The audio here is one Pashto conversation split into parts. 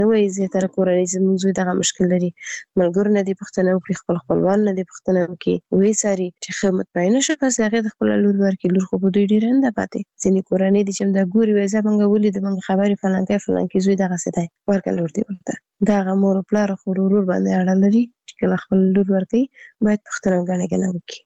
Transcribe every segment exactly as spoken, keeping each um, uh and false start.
وایي زیاتره کورنۍ زموږ زوی دغه مشکل لري، ملګرو نه دې پوښتنه وکړي، خپل خپلوان نه دې پوښتنه وکړي، ویې څاري چې ښه مطمئنه شو پس هغې ته خپله لور ورکړي. لور خو په دوی ډېره نه ده پاتې. ځینې کورنۍ دي چې همدا ګوري وایي زه مونږ ولیده مونږ خبرې فلانکی فلانکي زوی دغسې دی ورکړه لور دې ورته. د هغه مور و پلار خور و ورور باندې اړه لري چې کله خپل لور ورکوي باید پوښتنه او ګڼه ګڼه وکړي.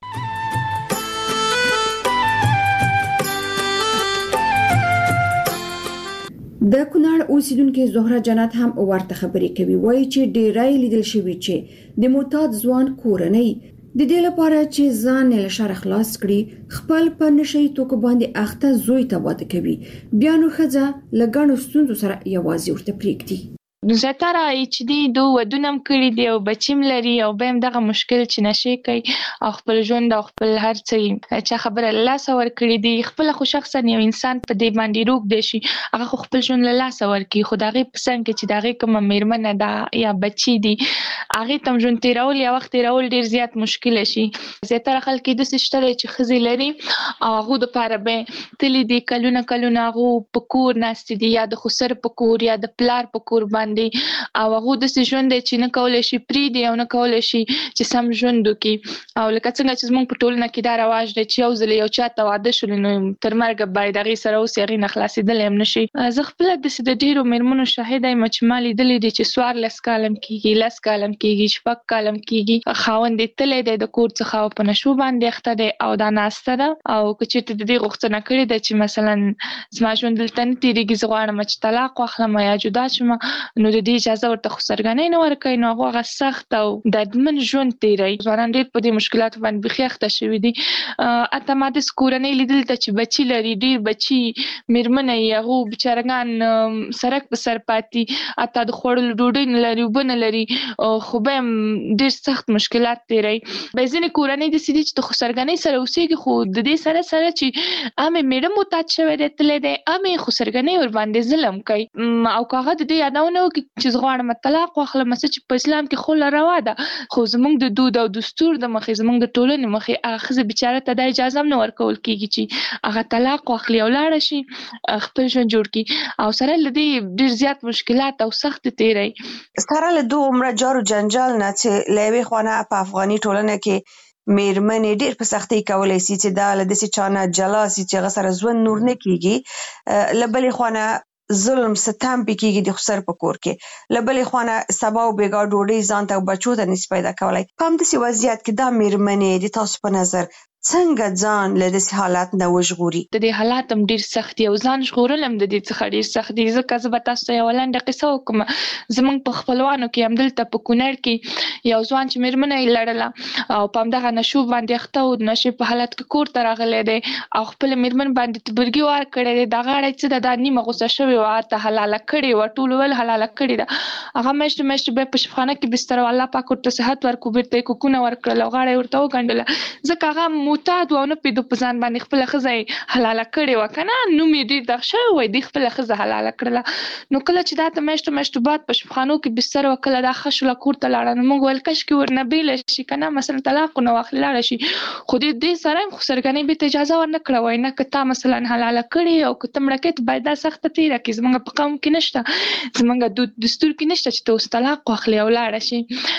د کونړ اوسیدونکې زهره جنت هم ورته خبرې کوي. وایي چې ډېری لیدل شوي چې د معتاد ځوان کورنۍ د دې لپاره چې ځان له شر خلاص کړي خپل په نشي توکو باندې اخته زوی ته واده کوي، بیا نو ښځه له ګڼو ستونزو سره یوازې ورته پرېږدي. زیاتره چې دی دو ودونه هم کړي دي او بچیم لري او بیا هم دغه مشکل چې نشې کوي او خپل ژوند او خپل هر څه چا خبره له لاسه ورکړي دي. خپله خو شخصا یو انسان په دې باندې روږ دی شي هغه خو خپل ژوند له لاسه ورکړي، خو د هغې په څنګ کې چې د هغې کومه مېرمنه ده یا بچي دي هغې ته هم ژوند تېرول یا وخت تېرول ډېر زیات مشکله شي. زیاتره خلک یې داسې شته دی چې ښځې لري او هغو دپاره به تللي دي کلونه کلونه هغو په کور ناستې دي یا د خسر په کور یا د پلار په کور باندې او هغه داسې ژوند دی چې نه کولی شي پرېږدي او نه کولی شي چې سم ژوند وکړي. او لکه څنګه چې زموږ په ټولنه کې دا رواج دی چې یو ځل یو چا ته واده شولې نو تر مرګه باید هغې سره اوسي، هغې نه خلاصېدلی هم نه شي. زه خپله داسې د ډېرو مېرمنو شاهده یم چې ما لیدلي دي چې څوارلس کاله هم کېږي، لس کاله هم کېږي، شپږ کاله هم کېږي، خاوند یې تللی دی د کور څخه او په نشو باندې اخته دی او دا ناسته ده او که چېرته د دې غوښتنه کړې ده چې مثلا زما ژوند دلته نه تېرېږي زه غواړم چې طلاق واخلم یا جدا شم نو د دې اجازه ورته خو سرګنۍ نه ورکوي نو هغه هغه سخت او دردمن ژوند تېروي. ځوانان ډېر په دې مشکلاتو باندې بیخي اخته شوي دي. حتی ما داسې کورنۍ لیدلي ده چې بچي لري، ډېر بچي مېرمنه یې هغو بېچارهګان سرک په سر پاتې، حتی د خوړلو ډوډۍ نه لري، اوبه نه لري، خو بیا هم ډېر سخت مشکلات تېروي. بیا ځینې کورنۍ داسې دي چې د خسرګنۍ سره اوسېږي خو د دې سره سره چې هم یې مېړه معتاد شوی دی تللی دی هم یې خسرګنۍ ورباندې ظلم کوي او که هغه د دې یادونه وکړي چې زه غواړم طلاق واخلم څه چې په اسلام کې خوله روا ده خو زموږ د دود او دستور د مخې زموږ د ټولنې مخې هغه ښځې بېچاره ته دا اجازه هم نه ورکول کېږي چې هغه طلاق واخلي او لاړه شي خپل ژوند جوړ کړي او سره له دې ډېر زیات مشکلات او سخت تېروي. سره له دو عمره جار و جنجال نه چې له یوې خوا نه په افغاني ټولنه کې مېرمنې ډېر په سختۍ کولی سي چې دا له داسې چا نه جلا سي چې هغه سره ژوند نور نه کېږي، له بلې خوا نه ظلم ستم پې کېږي د خسر په کور کې، له بلې خوا نه سبا او بېګا ډوډۍ ځان ته او بچو ته نشي پیدا کولی. په همداسې وضعیت کې دا مېرمنې د تاسو په نظر څنګه ځان له داسې حالت نه وژغوري؟ د دې حالات هم ډېر سخت دي او ځان ژغورل هم د دې څخه ډېر سخت دي. ځکه زه به تاسو ته یوه لنډه قصه وکړم. زموږ په خپلوانو کې همدلته په کونړ کې یو ځوان چې مېرمنه یې لرله او په همدغه نشو باندې اخته و، د نشې په حالت کې کور ته راغلی دی او خپله مېرمن باندې تبرګي وار کړی دی. دا غاړه یې څه ده دا نیمه غوسه شوې وه، هلته حلاله کړې وه، ټولو ویل حلاله کړې ده. هغه میاشتې میاشتې بیا په شفخانه کې بستر و، الله پاک ورته صحت ورکړو، بېرته یې کوکونه ورکړل او غاړه یې ورته وګنډله ځکه هغه معتاد و او نه د په ځان باندې خپله ښځه یې حلاله کړې وه که نه نوم یې ډېر دغ شوی وی دوی خپله ښځه حلاله کړله. نو کله چې دا ته میاشتو میاشتو بعد په شفخانو کې بستر وه کله دا ښه شوله کور ته لاړه نو موږ ویل کشکې ورنه بېله شي که نه مثلا طلاق ونه واخلي لاړه شي خو دې دې سره هم خسرګنۍ بېرته اجازه ورنه کړه وایي نه که تا مثلا حلاله کړې او که ته مړه کوې ته باید دا سخته تېره کړې زموږ په قوم کې نشته زموږ دود دستور کې نشته چې ته اوس طلاق واخلې او لاړه شي.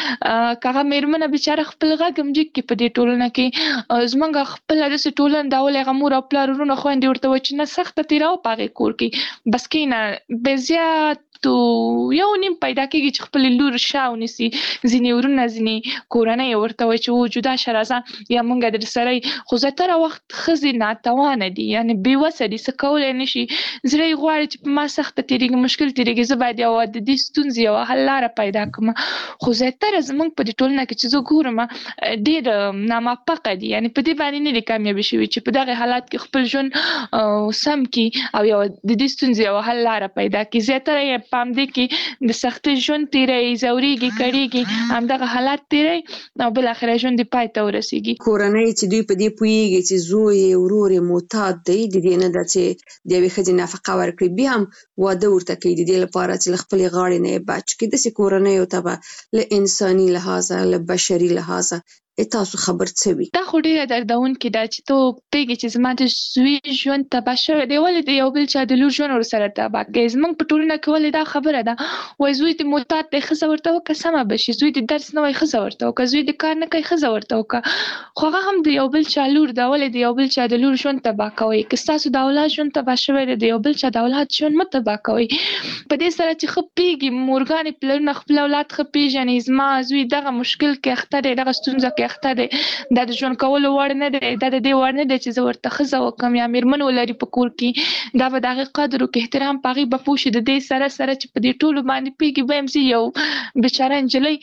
که هغه مېرمنه بېچاره خپل غږ هم جګ کړي په دې ټولنه کې زموږ خپله داسې ټولنه دا ولې هغه مور او پلار ورونه خویندې ورته وایي چې نه سخته تېروه په هغې کور کې بس کښېنه بې زیات یو نیم پیدا کېږي چې خپلې لور شا ونیسي. ځینې ورونه ځینې کورنۍ ورته وایي چې او جدا شه راځه یا موږ در سره یو خو زیاتره وخت ښځې ناتوانه دي یعنې بېوسه دي څه کولی نه شي. زړه یې غواړي چې په ما سخته تېرېږي مشکل تېرېږي زه باید یوه د دې ستونزې یوه حل لاره پیدا کړم خو زیاتره زموږ په دې ټولنه کې چې زه ګورم ډېر ناموفقه دي یعنې په دې باندې نه دي کامیابې شوي چې په دغې حالات کې خپل ژوند سم کړي او یوه د دې ستونزې یوه حل لاره پیدا کړي. زیاتره یې په همدې کې د سختۍ ژوند تېروي، ځورېږي، کړېږي، همدغه حالات تېروي او بالاخره ژوند یې پای ته ورسېږي. کورنۍ چې دوی په دې پوهېږي چې زوی یې ورور یې معتاد دی د دې نه ده چې د یوې ښځې نفقه ورکړي بیا هم واده ورته کوي د دې لپاره چې له خپلې غاړې نه یې بچ کړي. داسې کورنیو ته به له انساني لحاظه له بشري لحاظه تاسو خبر څه وي؟ دا خو ډیره دردونکې ده چې ته پوهېږې چې زما د زوی ژوند تباه شوی دی، ولې د یو بل چا د لور ژوند ورسره تباه کوي؟ زموږ په ټولنه کې ولې دا خبره ده وایي زوی دې معتاد دی، ښځه ورته وکړه سمه به شي، زوی دې درس نه وایي ښځه ورته وکړه، زوی دې کار نه کوي ښځه ورته وکړه، خو هغه هم د یو بل چا لور ده، ولې د یو بل چا د لور ژوند تباه کوئ؟ که ستاسو د اولاد ژوند تباه شوی دی د یو بل چا د اولاد ژوند مه تباه کوئ. په دې سره چې ښه پوهېږي مورګانې پلرونه خپل اولاد ښه پېژني، زما زوی دغه مشکل کې اخته دی، دغه ستونزه کې اخته دی، دا د ژوند کولو وړ نه دی، دا د دې وړ نه دی چې زه ورته ښځه وکړم یا مېرمن ولري په کور کې، دا به د هغې قدر وکړي احترام په هغې به پوه شي، د دې سره سره چې په دې ټولو باندې پوهېږي به یم زه یو بېچاره نجلۍ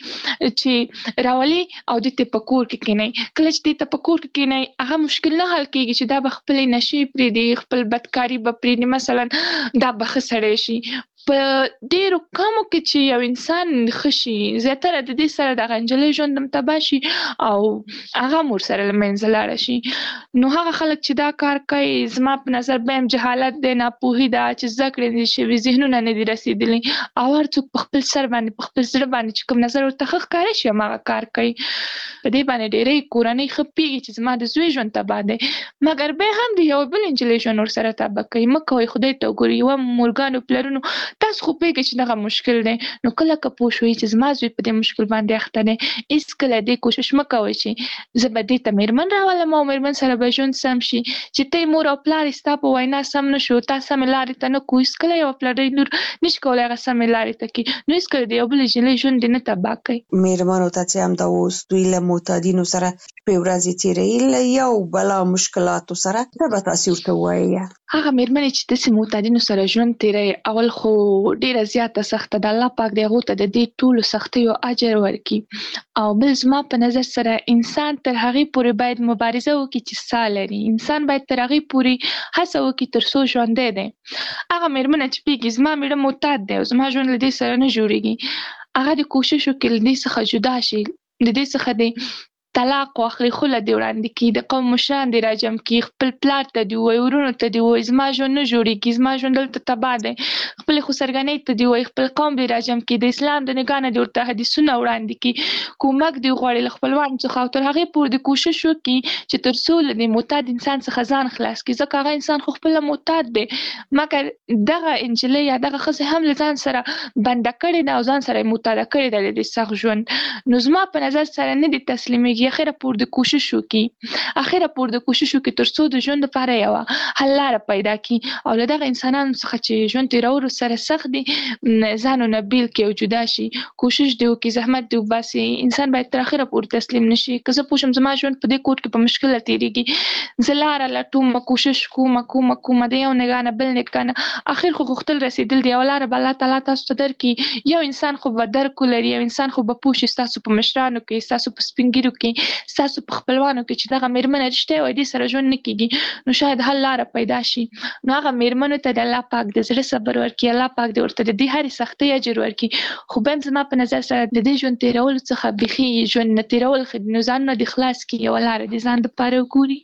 چې راولي او دې ته په کور کې کښېنئ، کله چې دې ته په کور کې کښېنئ هغه مشکل نه حل کېږي چې دا به خپلې نشې پرېږدي، خپل بدکاري به پرېږدي، مثلا دا به ښه سړی شي. په ډېرو کمو کې چې یو انسان ښه شي زیاتره د دې سره دغه نجلۍ ژوند هم تباه شي او هغه هم ورسره له منځه لاړه شي. نو هغه خلک چې دا کار کوي زما په نظر به هم جهالت دی، ناپوهي ده چې زده کړې نه دي شوي، ذهنونه نه دي رسېدلي او هر څوک په خپل سر باندې په خپل زړه باندې چې کوم نظر ورته ښه ښکاره شي هماغه کار کوي. په دې باندې ډېری کورنۍ ښه پوهېږي چې زما د زوی ژوند تباه دی، مګر بیا هم د یو بل نجلۍ ژوند ورسره تباه کوي. مه کوئ، خدای ته وګورئ. یوه مورګانو پلرونو تاسو خو پوهېږئ چې دغه مشکل دی، نو کله که پوه شوئ چې زما زوی په دې مشکل باندې اخته دی، هېڅکله دې کوشش مه کوئ چې زه به دې ته مېرمن راولم او مېرمن سره به ژوند سم شي، چې ته مور او پلار یې ستا په وینا سم نه شو، تا سمې لارې ته نه کړو، هېڅکله یوه پلرۍ لور نشي کولی هغه سمې لارې ته کړي، نو هېڅکله د یو بل نجلۍ ژوند دې نه تباه کوي. مېرمنو ته چې همدا اوس دوی له معتادینو سره شپې ورځې تېروي له یو بلا مشکلاتو سره، څه به تاسې ورته ووایئ؟ هغه مېرمنې چې داسې معتادینو سره ژوند تېروي اول خو ډېره زیاته سخته ده، الله پاک دې هغو ته د دې ټولو سختیو اجر ورکړي، او بل زما په نظر سره انسان تر هغې پورې باید مبارزه وکړي چې ساه لري، انسان باید تر هغې پورې هڅه وکړي تر څو ژوندی دی. هغه مېرمنه چې پوهېږي زما مېړه معتاد دی او زما ژوند له دې سره نه جوړېږي، هغه دې کوشش وکړي له دې څخه جدا شي، د دې څخه دې طلاق واخلي، خوله دې وړاندې کړي، د قوم مشران دې راجم کړي، خپل پلار ته دې ووایي، ورونو ته دې ووایي زما ژوند نه جوړېږي، زما ژوند دلته تباه دی، خپلې خسرګنۍ ته دې ووایي، خپل قوم دې راجم کړي، د اسلام د نګاه نه دې ورته حدیثونه وړاندې کړي، کومک دې وغواړي له خپلوانو څخه او تر هغې پورې دې کوشش وکړي چې تر څو له دې معتاد انسان څخه ځان خلاص کړي، ځکه هغه انسان خو خپله معتاد دی، مګر دغه نجلۍ یا دغه ښځې هم له ځان سره بنده کړې ده او ځان سره یې معتاده کړې ده د دې سخت ژوند. نو زما په نظر سره نه دې تسلیمېږي، اخره پورې د کوشش وکړي، اخره پورې د کوشش وکړي تر څو د ژوند لپاره یوه حل لاره پیدا کړي او له دغه انسانانو څخه چې ژوند تېرولو سره سخت دي ځان ونه بیل کړي او جدا شي، کوشش دې وکړي، زحمت دې وباسي. انسان باید تر اخره پورې تسلیم نه شي. که زه پوه شم زما ژوند په دې کور کې په مشکله تېرېږي، زه لاره لټوم، کوشش کوم کوم کوم د یو نګاه نه بل نګاه نه، اخر خو غوښتل رسېدل دی، یوه لاره به الله تعالی تاسو ته درکړي. یو انسان خو به درک ولري، یو انسان خو به پوه شي ستاسو په مشرانو کې، ستاسو په سپین ږیرو کې، ستاسو په خپلوانو کې چې دغه مېرمنه رښتیا وایي دې سره ژوند نه کېږي، نو شاید حل لاره پیدا شي. نو هغه مېرمنو ته د الله پاک د زړه صبر ورکړي، الله پاک دې ورته د دې هرې سختۍ اجر ورکړي. خو بیا هم زما په نظر سره د دې ژوند تېرولو څخه بیخي ژوند نه تېرول ښه دي، نو ځانونه دې خلاص کړي، یوه لاره دې ځان دپاره وګوري.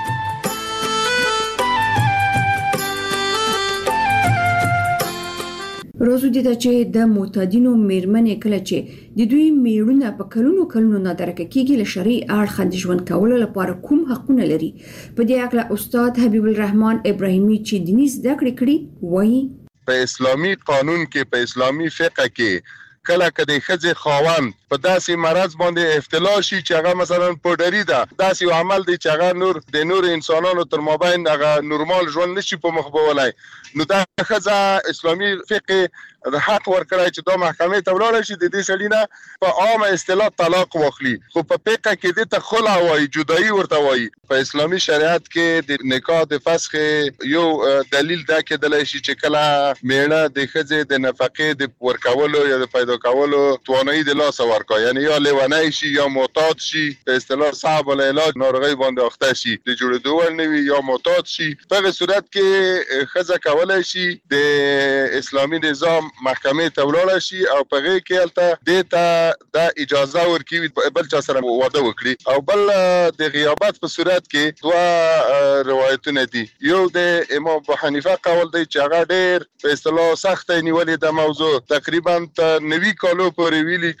روزو دې ده چې د معتادینو مېرمنې کله چې د دوی میړونه په کلونو کلونو نادرکه کېږي له شرعي اړخه د ژوند کولو لپاره کوم حقونه لري. په دې هکله استاد حبیب الرحمن ابراهیمي چې دیني زده کړې کړي وایي په اسلامي قانون کې، په اسلامي فقه کې کله که د ښځې خاوند په داسې مرض باندې ابتلا شي چې هغه مثلا پوډري ده، داسې یو عمل دی چې هغه نور د نور انسانانو تر مابین هغه نورمال ژوند نشي په مخ بولی، نو دا ښځه اسلامي فقه حق ورکړی چې دا محکمې ته ولاړه شي، د دې سړي نه په عامه اصطلاح طلاق واخلي. خو په فقه کې دې ته خلع وایي، جدایي ورته وایي. په اسلامي شریعت کې د نکاح د فسخ یو دلیل دا کېدلی شي چې کله میړه د ښځې د نفقې د ورکولو یا د پیدا کولو توانایي د لاسه ورکړي، یعنی یا لیونی شي یا معتاد شي، په اصطلاح صعب العلاج ناروغۍ باندې اخته شي، د جوړېدو وړ نه وي یا معتاد شي. په هغې صورت کې ښځه کولی شي د اسلامي نظام محکمې ته ولاړه شي او په هغې کې هلته دې ته دا اجازه ورکوي بل چا سره واده وکړي. او بل د غیابت په صورت کې دوه روایتونه دي، یو د امام ابو حنیفه قول دی چې هغه ډېر په اصطلاح سخته نیولې ده موضوع، تقریبا تر نوي کالو پورې ویلي که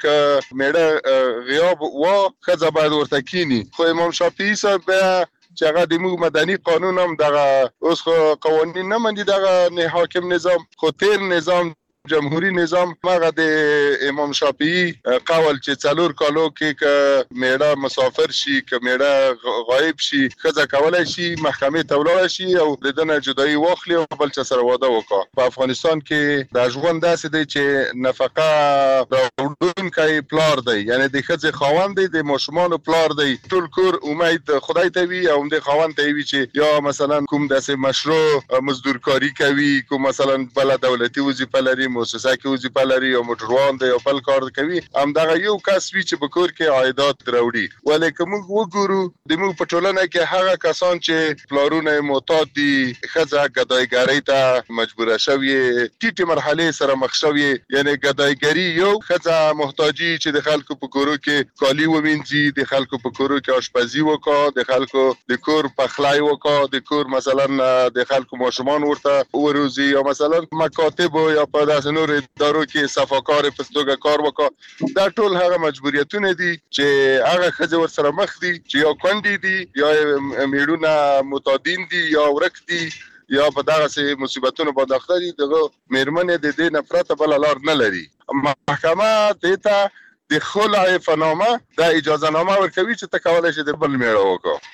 میړه غیاب و خزه باید ورته کینی. خو امام شافعي صاحب چې هغه د موږ مدني قانون هم دغه اوس خو قوانین نه مندي دغه حاکم نظام خو تیر نظام جمهوری نظام هغه د امام شافعي قول چې څلور کالو کې ک میړه مسافر شي ک میړه غایب شي خزه کولای شي محکمې ته ولاړ شي او د دنه جدایي واخلي او بل څه سره واده وکړي. په افغانستان کې د ژوند داسې دی چې نفقه راوړونکی پلار دی، یعنی د خزه خاوند دی، د ماشومان پلار دی. ټول کور امید خدای ته وي او د خاوند ته وي چې یا مثلا کوم داسې مشروع مزدورکاری کوي، کوم مثلا بل دولتي وظیفه لري، مؤسسه کې وظیفه لري او موټروان دی او بل کار کوي، هم دغه یو کس وی چې په کور کې عایدات راوړي. ولیکن موږ وګورو د موږ په ټولنه کې هغه کسان چې پلارونه معتاد دي، خزه ګدایګری ته مجبوره شوی، ټیټه مرحله سره مخ شوی، یعنی ګدایګری یو خزه محتاجی چې د خلکو په کورو کې کالی ومنځي، د خلکو په کورو کې آشپزی وکړه، د خلکو د کور پخلای وکړه، د کور مثلا د خلکو ماشومان ورته وروزي یا مثلا مکاتب یا په داس نور ادارو کې صفاکار په توګه کار وکړه. دا ټول هغه مجبوریتونه دي چې هغه خزه ور سره مخ دي چې یا کندي دي یا میړونه متادین دي یا ورک دي یا په دغه سي مصیبتونو باندې اخته دي. دغه میرمنې د دې نفرت بل لار نه لري. محکمه ته د خلع فنامه د اجازه نامه ورکوي چې تکول شي د بل میړه وکړي.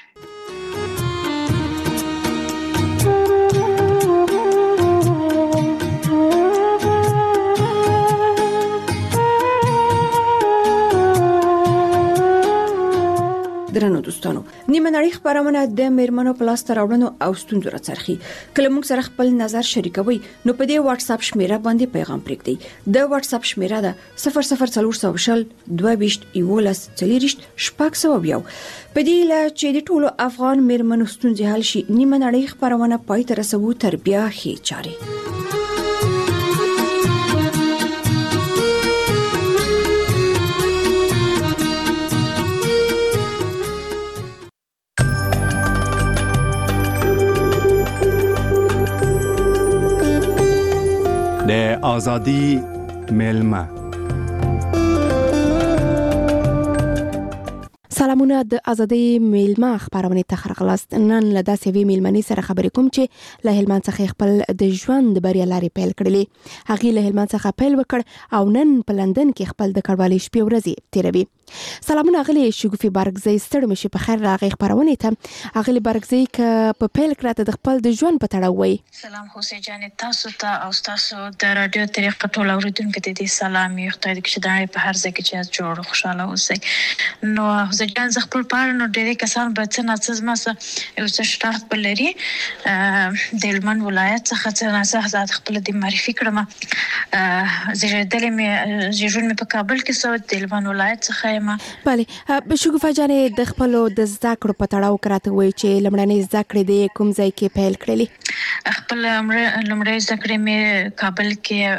درنو دوستانو، نیمه نړۍ خبرونه د میرمنو په لاس ته راوړنو او ستونزو راڅرخي. کله موږ سره خپل نظر شریکوي نو په دې واتس اپ شمیره باندې پیغام پرېږدئ. د واتس اپ شمیره ده صفر صفر څلور سوه شل دوه ویشت یولس څلوېښت شپږ سوه یو. په دې له چې د ټولو افغان میرمنو ستونزې حل شي، نیمه نړۍ خبرونه پای ته رسوو تر بیا ښې چارې. د آزادی میلمه. سلامونه د ازادي میلمه خبرونه ته خرغلاست. نن له داسې وی میلمنې سره خبرې کوم چې له هلمند څخه خپل د ژوند بریا لري پیل کړلې. هغه له هلمند څخه پیل وکړ او نن په لندن کې خپل د کډوالۍ شپې ورځې تیروي. سلامونه غلي شګوفي بارګزی ستړ مشي په خیر راغی خبرونه ته غلي بارګزی ک په پیل کړه د خپل د ژوند په تړاو وي. سلام حسین جان، تاسو ته او تاسو د رادیو طریقه ټول اوریدونکو ته د سلام یو خدای دې چې دا په هر ځای کې چې جوړ خوشاله اوسئ. نو حسین جان ز خپل پاره نو ډېر کسان به څه ناڅه ماسه یو څه شتاف بلري د هلمند ولایت څخه څه ناڅه آزاد خپل د معرفي کړم. زه دلته مې ژوند مې په کابل کې سو د هلمند ولایت څخه ما. بله شګوفه جانې د خپل د زده کړو په تړاو کراته وای چې لمړنۍ زده کړې د کوم ځای کې پیل کړلې؟ خپل لمړنۍ زده کړې مې کابل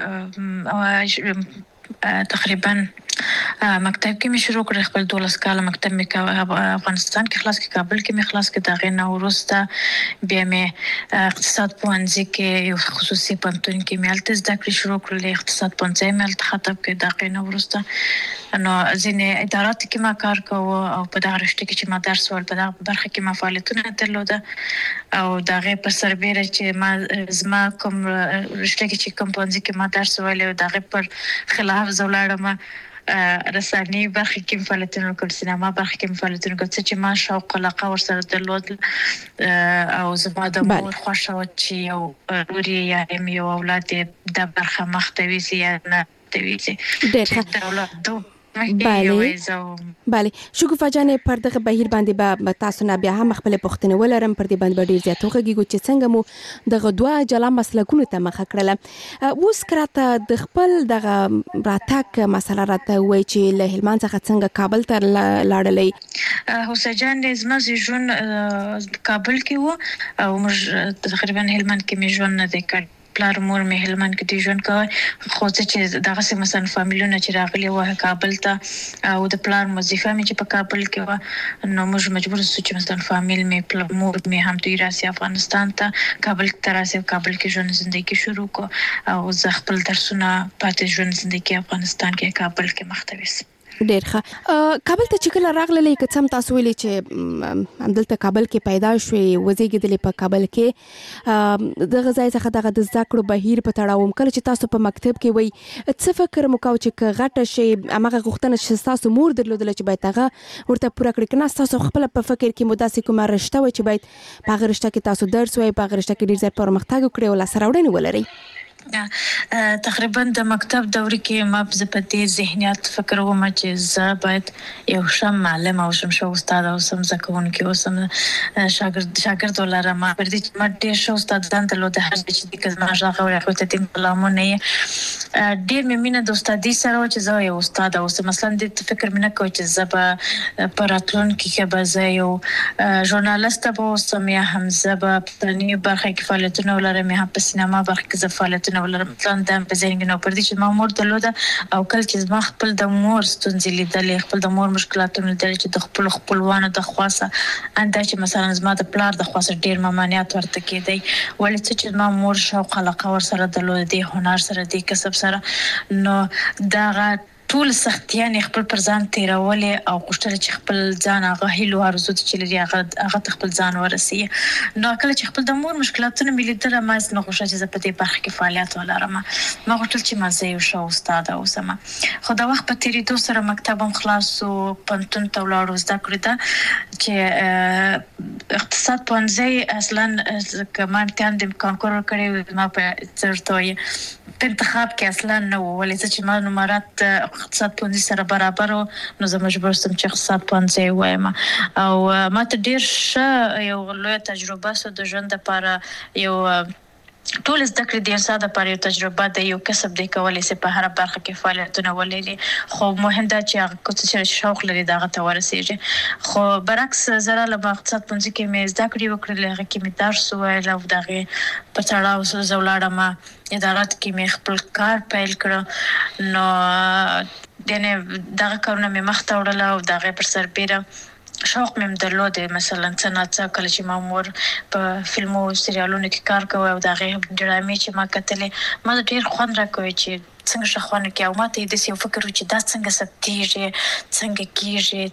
کې تقریبا مکتب کې مې شروع کړ. خپل دولس کاله مکتب مې افغانستان کې خلاص کې کابل کې مې خلاص کې دا غي نو وروسته بیا مې اقتصاد پوهنځي کې یو خصوصي پوهنتون کې مې الته زده کړې شروع کړل. اقتصاد پوهنځي مې الته خطب کې دا غي نو وروسته نو ځینې ادارات کې ما کار کوو او په دغه رشته کې چې ما درس ول په دغه برخه کې ما فعالیتونه درلوده او دا غي پر سربېره چې ما زما کوم رشته کې چې کوم پوهنځي کې ما درس ول دا غي پر خلاف زولاړم رساني برخه کې فعالیتونه کوم، سینما برخه کې فعالیتونه کوم چې ما شوق علاقه ورسره درلود او زما د مور خوښه و چې یو لوري یا یو اولاد د برخه مختوي سي نه توي سي ډېر بله بله شګوفه جانې پر دغه بهیر باندې به تاسو نه بیا هم خپل پوښتنه ولرم. پر دې باندې به ډیر زیات وغږیږو چې څنګه مو دغه دوه جلا مسلکونو ته مخه کړله. اوس کراته د خپل دغه راتګ مسله راته وای چې له هلمند څخه څنګه کابل ته لاړلې؟ حسین جان زما ژوند کابل کې و او موږ تقریبا هلمند کې مې ژوند نه دی کړ. پلار مور مې هلمند کې دی ژوند کوي، خو چې دغه سم مثلا فامیلونه چې راغلي و کابل ته او د پلار وظیفه مې چې په کابل کې و نو موږ مجبور شو چې مثلا فامیل مې مور مې هم دوی راسي افغانستان ته کابل ته راسي کابل کې ژوند زندگی شروع کو او زه خپل درسونه پاتې ژوند زندگی افغانستان کې کابل کې مختوي. ډېر ښه. کابل ته چې کله راغللې که څه هم تاسو ویلې چې همدلته کابل کې پیدا شوې وزېږېدلې په کابل کې دغه ځای څخه دغه د زده کړو بهیر په تړاو کله چې تاسو په مکتب کې وئ څه فکر مو کاوه چې که غټه شي همغه غوښتنه چې ستاسو مور درلودله چې باید هغه ورته پوره کړي که نه ستاسو خپله په فکر کې مو داسې کومه رشته وه چې باید په هغه رشته کې تاسو درس وایئ په هغه رشته کې ډېر زیات پرمختګ وکړئ او لاسته راوړنې ولرئ؟ تقریبا د مکتب دورې کې ما په دې ذهنیت فکر وم چې زه باید یو ښه معلم او شم ښه استاد اوسم زده کوونکی اوسم شاګرد شاګرد ولرم پر دې چې ما ډېر ښه استادان درلودل هر څه چې که زما غږ اوري خو ته دې کلامونه یې ډېر مې مینه د استادۍ سره وه چې زه یو استاد اوسم. مثلا دې فکر مې نه کوه چې زه به په راتلونکي کې به زه یو ژورنالسته به اوسم یا هم زه به په فلاني برخه کې فعالیتونه ولرم یا هم په سینما برخه کې زه فعالیتونه ولرم. مثلا دا په ذهن کې نو پر دې چې ما مور درلوده او کله چې زما خپل د مور ستونزې لیدلې خپل د مور مشکلاتونه لیدلې چې د خپل خپلوانو د خواسه انده چې مثلا زما د پلار د خواسه ډېر ممانعت ورته کېدی ولې څه چې زما مور شوق علاقه ورسره درلوده دې هنر سره دې کسب سره نو دغه ټول سختیانې خپل پر ځان تېرولې او غوښتل چې خپل ځان هغه هیلو ارزو چې لري هغه هغه خپل ځان ورسوي. نو کله چې خپل د مور مشکلاتونه مې لیدل ما نه غوښتل چې زه په دې برخه کې فعالیت ولرم. ما غوښتل چې ما زه یو ښه استاده اوسم. خو د وخت په تېرېدو سره مکتب هم خلاص و پوهنتون ته ولاړو زده کړې ده چې اقتصاد پوهنځی اصلا که ما امتحان د کانکور کړی ما په څرته په انتخاب کې اصلا نه و ولې څه چې ما نمرات اقتصاد پوهنځي سره برابر و نو زه مجبور شوم چې اقتصاد پوهنځی ووایم او ما ته ډېر ښه یو لویه تجربه سوه د ژوند لپاره یو ټول زده کړې د انسان لپاره یو تجربه ده یو کسب دی کولی شي په هره برخه کې فعالیتونه ولري خو مهم ده چې هغه څه چې شوق لري دغه ته ورسېږي. خو برعکس زه راغلم اقتصاد پوهنځي کې مې زده کړې وکړلې هغه کې مې درس وویل او د هغې په تړاو زه ولاړم ادارات کې مې خپل کار پیل کړه نو یعنې دغه کارونه مې مخته وړله او د هغې پر سربیره شوق مې درلود مثلا څه نه څه کله چې ما مور په فلمو سریالونو کې کار کوي او د هغې ډرامې چې ما کتلې ما ډېر خوند راکوي چې څنګه ښه خوند کوي او ما ته یې داسې یو فکر و چې دا څنګه ثبتېږي څنګه کېږي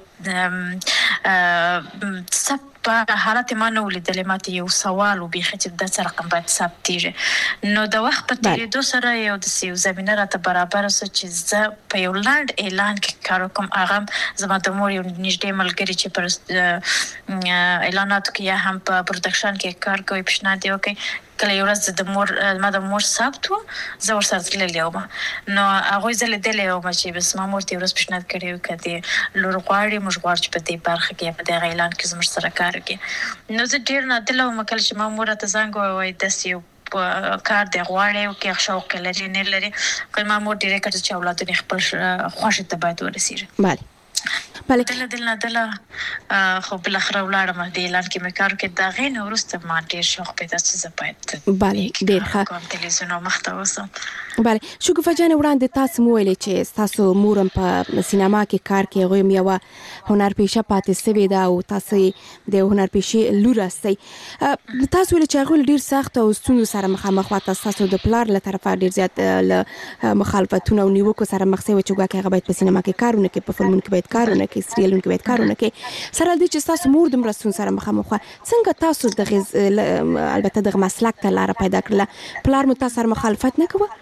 ثبت په حالت ما نه ولیدلې ما ته یو سوال و بیخي چې دا څه رقم باید ثبتېږي. نو د وخت په تېرېدو سره یو داسې یو زمینه راته برابره سوه چې زه په یو لنډ اعلان کې کار وکړم. هغه زما د مور یو نږدې ملګري چې پر اعلاناتو کې یا هم په پروډکشن کې کار کوي پیشنهاد یې وکړ. کله یو ورځ د مور ما د مور ثبت و زه ورسره تللې وم نو هغوی زه لیدلې وم چې بس ما مور ته یو ورځ پیشنهاد کړی و که دې لور غواړي موږ غواړو چې په دې برخه کې یا په دغه اعلان کې زموږ سره کار وکړي. نو زه ډېر نادله وم کله چې ما مور راته زنګ ووایي داسې یو کار دی غواړي او کې شوق لري نه لري که ما مور ډېرې کړه چې اولادونه خپل خوښې ته باید ورسېږي. بله بله دله دله دله خو بالاخره ولاړم د اعلان کې مې کار وکړ د هغې نه وروسته ما ډېر شوق پیدا چې زه باید بله ډېر ښه تلویزیون مخته اوسم. بله شګوفه جانې وړاندې تاسو مو ویلې چې ستاسو مور هم په سینما کې کار کوي هغوی هم یوه هنرپیشه پاتې سوې ده او تاسو یې د هنرپیشې لور هستئ. تاسو ویلې چې هغوی له ډېر سختو او ستونزو سره مخامخ وه ستاسو د پلار له طرفه ډېر زیات له مخالفتونو او نیوکو سره مخ شوی چې ګواکې هغه باید په سینما کې کار ونه کړي په فلمونو کې باید کار ونه کړي سریالونو کې باید کار ونه کړي سره له دې چې ستاسو مور دومره ستونزو سره مخامخ وه څنګه تاسو دغې البته دغه مسلک ته لاره پیدا کړله پلار مو تاسو سره مخالفت نه کوه؟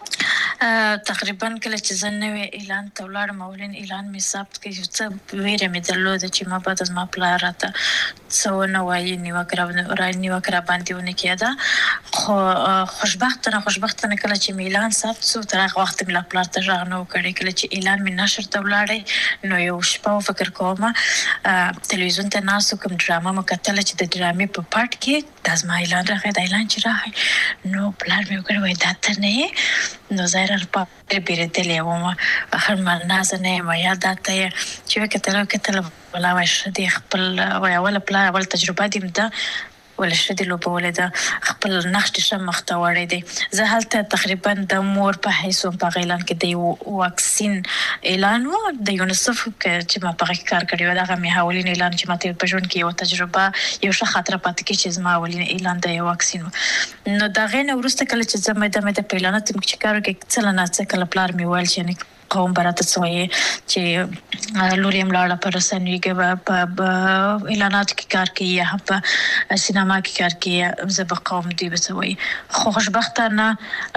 تقریبا کله چې زه نوی اعلان ته ولاړم اولین اعلان مې ثبت کړ څه ویره مې درلوده چې ما بعد زما پلار راته څه ونه وایي نیوکه نیوکه راباندې ونه کېده. خو خوشبخته نه خوشبخته نه کله چې مې اعلان ثبت شو تر هغه وخته مې لا پلار ته غږ نه و کړی. کله چې اعلان مې نشر ته ولاړی نو یو شپه فکر کوم تلویزیون ته ناست وم کوم ډرامه مو کتله چې د ډرامې په پټ کې دا زما اعلان راغی دا اعلان چې راغی نو پلار مې وکړی وایي دا ته نه یې نو ظاهرا په بیرېدلې وم اخر مالنازه نه یم یا دا ته یې چې وکتله وکتله ولا وایي ښه دی خپل وایي اوله پلار اول تجربه دې ده ولې ښه دې لوبولی ده خپل نقش دې ښه مخته وړی دی. زه هلته تقریبا د مور په حیث وم په هغه اعلان کې د یو واکسین اعلان و د یونیسف چې ما په هغه کې کار کړی و دغه مې اولین اعلان چې ما ته په ژوند کې یو تجربه یو ښه خاطره پاتې کړي چې زما اولین اعلان د یو واکسین و. نو د هغې نه وروسته کله چې زه میده میده په اعلاناتو کې چې کار وکړې څه له ناڅه کله پلار مې ویل چې قوم براته سوی چې لوري ملاړه پر رسنیو کې په اعلانات کې کار کوي یا په سینما کې کار کوي زب قوم دی بسوي خو خوشبختانه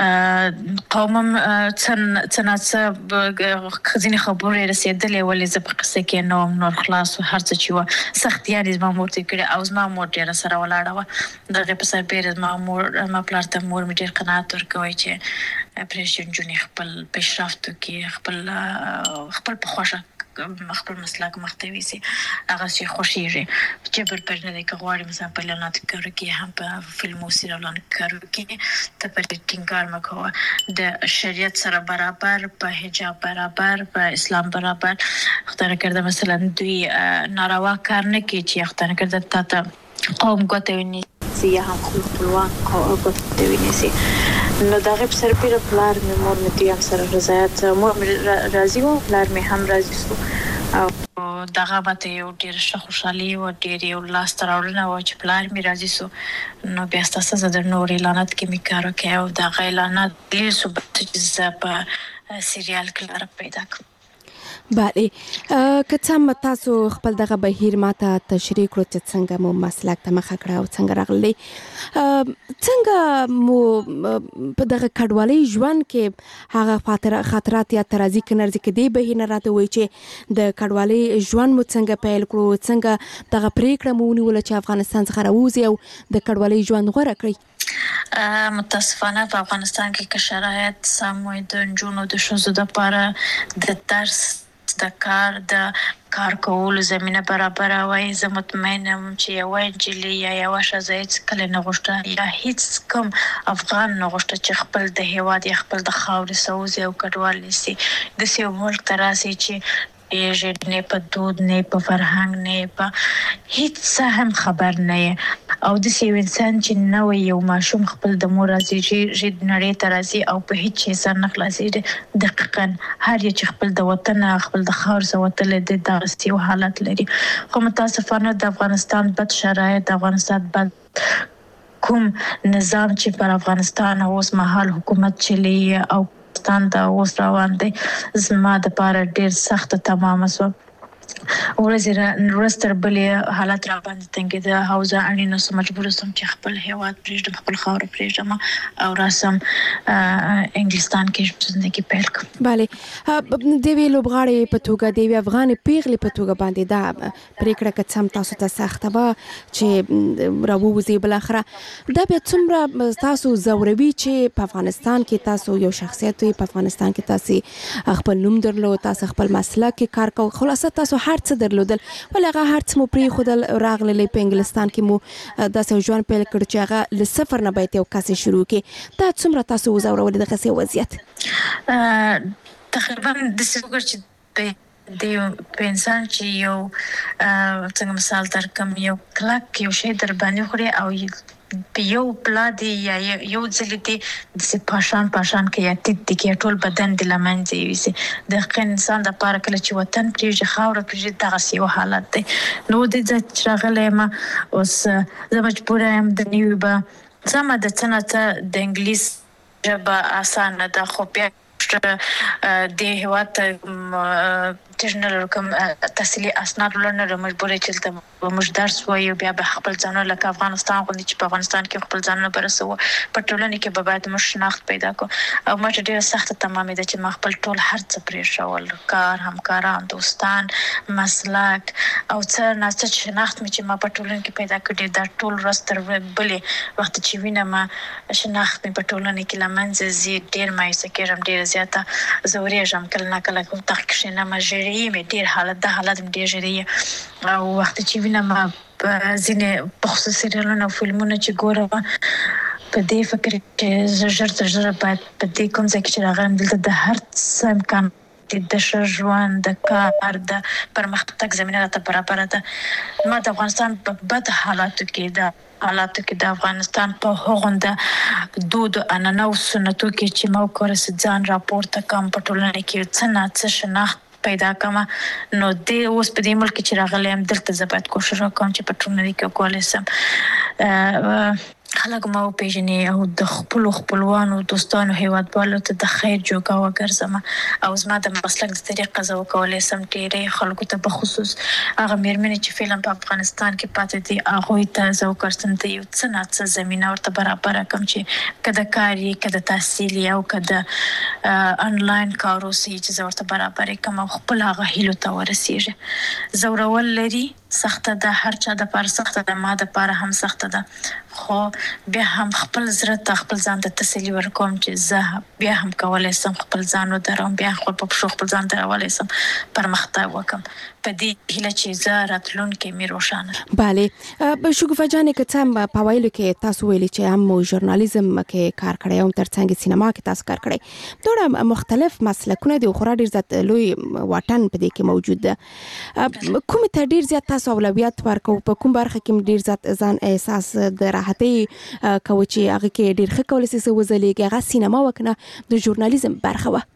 قومم څن څناڅ خزینه خبرې رسیدلې ولې زب قصه کې نو نور خلاص هر څه چې و سخت یاري زما مور ته کړي او زما مور ډیره سره ولاړه و دغه په سر بیره زما مور ما پلار ته مور مې ډیر قناعت ورکوي چې پرېشن جونې خپل پیشرفتو کې خپل خپل په خوښه خپل مسلک مختوي سي هغه شي خوشيږي چې بل پر نه کې غواړي مثلا په لعنت کړو کې هم په فلمو سریالونو کړو کې ته پر ټینګار مکو د شریعت سره برابر په حجاب برابر په اسلام برابر خدای کړه مثلا دوی ناروا کار نه کوي چې خدای کړه ته قوم غوتوي سي هم خپلوان غوتوي سي نو دا غیب سر پیر پلار می مور می دیام سر رضایت مور می راضی و پلار می هم راضی سو او دغه باندې یو ډیر خوشحالي او ډیر یو لاس تراوړنه و چې پلار می راضی سو نو بیا ستاسو د نور اعلانات کې می کار وکاو او د اعلانات ډیر سو چې په سریال کې لار پیدا کړ بله که څه تاسو خپل دغه بهیر ماته تشریح کړو چې څنګه مو مسلک ته مخه کړه او څنګه راغلی څنګه مو په دغه کډوالۍ ژوند کې هغه خاطرات یا ترازی کنرځي کې دی بهیر نه راته وای چې د کډوالۍ ژوند مو څنګه پیل کړو څنګه دغه پریکړه مو ونیول چې افغانستان څخه راوځي او د کډوالۍ ژوند غوړه کړی متاسفانه په افغانستان کې که شرایط سموي د جنونو د شوزو د لپاره د درس د کار د کار کولو زمينه برابر وای زه مطمئنم چې یو انجلي یا یو شزایت کله نه غوښته یا هیڅ کم افغان نه غوښته چې خپل د هیواد یا خپل د خاورې سوزي او کډوال نسی د سیو ملک تراسي چې یې نه په دود نه په فرهنګ نه په هیڅ هم خبر نه او د سیو انسان چې نو یو ماشوم خپل د مور راځي چې نړۍ تراسي او په هیڅ سر نه خلاصي دقیقاً هر یو خپل د وطن خپل د خاور سوتل د دغستي حالت لري خو متاسفانه د افغانستان بد شرایط د افغانستان بد کوم نظام چې پر افغانستان اوس مهال حکومت چلی او ستان دا اوس روان دی زما د پاره ډیر سخت تمام سو ورزر نورستر بلې حالت را باندې تنګ ده حوزه اړینه سم مجبور سم چې خپل هیواد پرېږدم خپل خاور پرېږدم او راسم انګلستان کې ژوند پیل کوم bale د وی لوبغاړي په توګه د وی افغان پیغلي په توګه باندې دا پریکړه کڅم تاسو ته سخت و چې راووزي بل اخره دا به څومره تاسو زوروي چې په افغانستان کې تاسو یو شخصیت وي په افغانستان کې تاسو خپل نوم درلو تاسو خپل مسلک کې کار کوئ خلاصه تاسو هر څه درلودل ولغه هر څه مو پری خودل راغلی په انګلستان کې مو داسې ژوند پیل کړ چې هغه ل صفر نه باید یو کس شروع کې دا څومره تاسو وزورول دغه څه وضعیت تقریبا د څه چې د انسان چې یو څنګه مثال درکم یو کلک یو شی در باندې خوري او په یو پلادي یا یو ځلتي د پاشان پاشان کې یا تیت کې ټول بدن د لمنځي وي د انسان د پاره کله چې وطن پریږي خاور پریږي دغه یو حالت دی نو د چرغلې ما اوس زه مجبور یم د نیوبه زما د څنګه د انګلیس ژبه اسانه ده خو بیا د هیواد تجنل کوم تحصیلي اسناد لرنه مجبور چې ته موږ درس وایو بیا به خپل ځانو لکه افغانستان غوندي چې په افغانستان کې خپل ځانو برسو په ټولنه کې به باید موږ شناخت پیدا کو او ماته ډیره سخت تمامه ده چې ما خپل ټول هر څه پرې شول کار همکاران دوستان مسلک او څه ناست شناخت مې چې ما په ټولنه کې پیدا کړې دا ټول راستر بلې وخت چې وینم شناخت مې په ټولنه کې لمنځه زی ډیر مې سکرم ډیر زیاته زورېږم کله نه کله کوم تحقیق نه مجري مې ډیر حالت د حالت مې ډیر ژری او وخت چې وینم ځینې په خصوصي سریالونو او فلمونو چې ګورم په دې فکر کې زړه زړه باید په دې کوم ځای کې راغلم دلته د هر څه امکان د ژوند د کار د پرمختګ زمينه ته برابر ده ما د افغانستان په بد حالاتو کې د حالاتو کې د افغانستان په هغونده دود انانو سنتو کې چې مو کورس ځان راپورته کوم په ټولنه کې څه نه څه شناخت پیدا کما نو د اوس په دې ملک چې راغلم دلته زبات کوشش وکم چې په ټولنه کې کولای سم خلک ما وپېژني او د خپلو خپلوانو دوستانو هیوادوالو ته د خیر جوګه وګرځم او زما د مسلک د طریقه زه وکولی سم ډېرې خلکو ته بخصوص هغه مېرمنې چې فعلا په افغانستان کې پاتې دي هغوی ته زه وکړم ته یو څه نه څه زمینه ورته برابره کړم چې که د کار یې که د تحصیل یې او که د انلاین کار اوسي چې زه ورته برابرې کړم او خپل هغه هیلو ته ورسېږي. ځورول لري سخته ده، هر چا دپاره سخته ده، ما دپاره هم سخته ده، خو بیا هم خپل زړه ته خپل ځان ته تسلي ورکوم چې زه بیا هم کولی سم خپل ځان ودروم، بیا خپل په پښو خپل ځان درولی سم، پرمختګ وکړم په دې هیله چې زه راتلونکې مې روښانه. بله شګوفه جانې که څه هم په ویلو کې تاسو ویلي چې هم ژورنالیزم کې کار کړی او ترڅنګ سینما کې تاسو کار کړی، دواړه مختلف مسلکونه دي او خورا ډېر زیات لوی واټن په دې کې موجود ده. کومې ته ډېر زیات تاسو اولویت ورکوو؟ په کوم برخه کې ډېر زیات ځان احساس د راحتۍ کوو چې هغه کې ډېر ښه کولی سئ وځلېږي؟ هغه سینما وکنه د ژورنالیزم برخه وه؟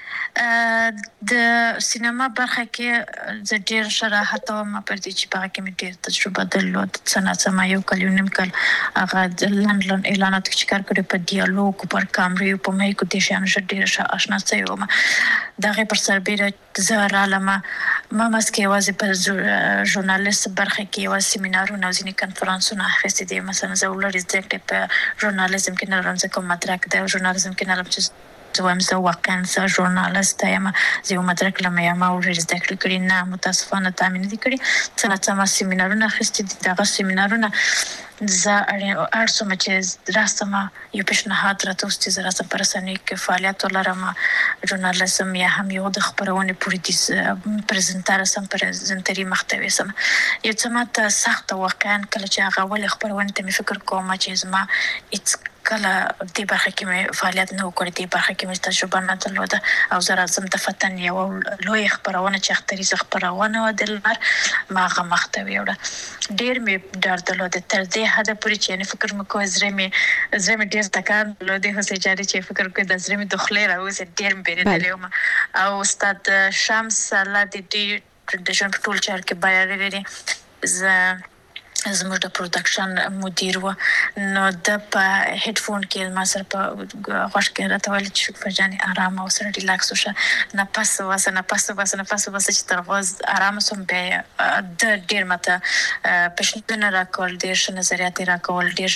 د سینما برخه کې زه ډېر ښه راحته وم پر دې چې په هغه کې مې ډېر تجربه درلود. څه ناڅه ما یو کال یو نیم کال هغه د لنډ لنډ اعلاناتو کې چې کار کړی، په ډیالوګ پر کامرې په مایکو دې شیانو ښه ډېره ښه اشنا شوې وم. د هغې پر سربیره زه رالم ما ماسک یوازې په ژورنالیست برخه کې یوازې سیمینارونه او ځینې کنفرانسونه اخیستي دي. مثلا زه ولړې زده کړې په ژورنالیزم کې نه لرم، ځکه مدرک دی او ژورنالیزم کې نه لرم چې زه وایم زه واقعا زه ژورنالیست یم، زه یو مدرک لرم یا ما ورېرې زده کړې کړي. نه، متاسفانه تا مې نه دي کړي. څه ناڅه ما سیمینارونه اخیستي دي. د هغه سیمینارونه زه اړ شوم چې راستم یو پیشنهاد راته اوس چې زه راسم په رسنیو کې فعالیت ولرم، ژورنالیزم یا هم یو د خپرونې پولیټیس پرزنټر سم، پرزنټري محتوی سم. یو څه ماته سخته واقعا کله چې هغه ولې خپرونې ته مې فکر کوم چې زما هېڅ کله دې برخه کې مې فعالیت نه و کړی، دې برخه کې مې تجربه نه درلوده او زه راځم د فتن یوه لویه خپرونه چې اختریزه خپرونه وه د لمر، ما هغه محتوی وړه. ډېر مې ډار درلوده تر دې حده پورې چې یعنې فکر مې کوه زړه مې زړه مې ډېر ټکان درلودی. حسین جاري چې فکر کوي د زړه مې د خولې راوځي، ډېر مې بېرېدلې وم. او استاد شمس الله دې ډېر د ژوند په ټول چار کې بریالی لري. زه زموږ د پروډکشن مدیر و، نو د په هډ فون کې ما سره په غوږ کې راته ویل چې شګوفه جانې ارامه اوسه، ریلاکس وشه، نفس وباسه نفس وباسه نفس وباسه، چې تر هغه ارامه شوم. بیا د ډېر ماته پیشنهادونه راکول، ډېر ښه نظریات یې راکول، ډېر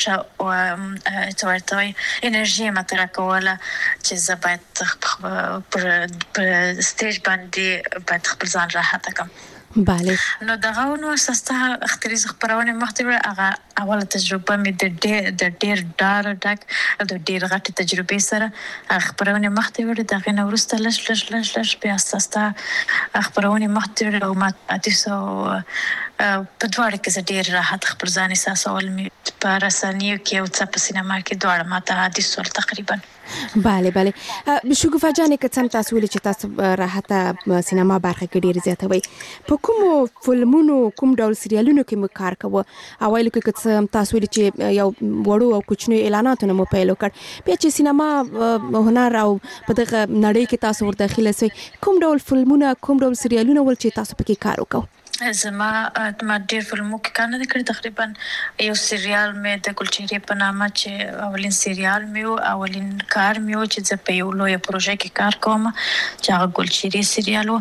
ښه څه ورته وایي انرژي یې ماته راکوله چې زه باید پر سټیج باندې باید خپل ځان راحته کړم. بله. نو دغه نو اساسته اختریزه خپرونه مخته وړه. هغه اوله تجربه مې د ډېر د ډېر ډار ډک د ډېر غټ تجربې سره هغه خپرونه مخته وړه. دغه نو وروسته لږ لږ لږ لږ بیا اساسته خپرونه مخته وړه او ما اتیسو په دواړه کې زه ډېر راحت خپل ځان احساسول. مې په رسنیو کې او څه په سینما کې دواړه ماته عادي سول تقریبا. بله بله شګوفه جانې که څه هم تاسو ویلي چې تاسو راحته سینما برخه کې ډېر زیاته وئ، په کومو فلمونو کوم ډول سریالونو کې مو کار کوه؟ اوایلو کې که څه هم تاسو ویلي چې یو وړو او کوچنیو اعلاناتو نه مو پیل وکړ، بیا چې سینما هنر او په دغه نړۍ کې تاسو ور داخله سئ، کوم ډول فلمونه کوم ډول سریالونه ول چې تاسو پکې کار وکړو؟ زما ما ډېر فلمو کې کار نه دی کړی. تقریبا یو سریال مې د ګلچهرې په نامه چې اولین سریال مې و، اولین کار مې و چې زه په یو لویه پروژه کې کار کوم چې هغه ګلچهرې سریال